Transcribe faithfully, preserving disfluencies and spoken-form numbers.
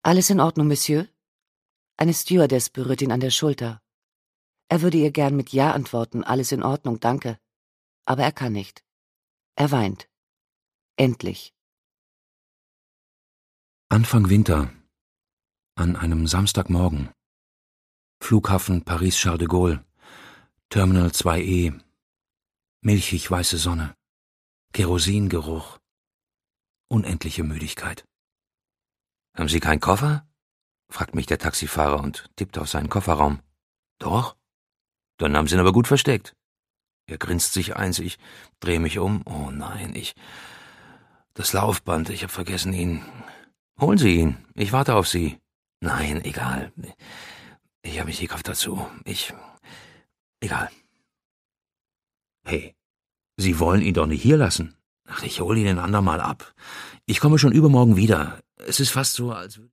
Alles in Ordnung, Monsieur? Eine Stewardess berührt ihn an der Schulter. Er würde ihr gern mit Ja antworten, alles in Ordnung, danke. Aber er kann nicht. Er weint. Endlich. Anfang Winter. An einem Samstagmorgen. Flughafen Paris-Charles de Gaulle. Terminal zwei E. Milchig weiße Sonne. Kerosingeruch. Unendliche Müdigkeit. »Haben Sie keinen Koffer?« fragt mich der Taxifahrer und tippt auf seinen Kofferraum. »Doch? Dann haben Sie ihn aber gut versteckt.« Er grinst sich eins, ich drehe mich um. Oh nein, ich... Das Laufband, ich hab vergessen ihn. »Holen Sie ihn, ich warte auf Sie.« »Nein, egal. Ich habe nicht die Kraft dazu. Ich... Egal.« »Hey, Sie wollen ihn doch nicht hier lassen?« »Ach, ich hole ihn ein andermal ab. Ich komme schon übermorgen wieder. Es ist fast so, als...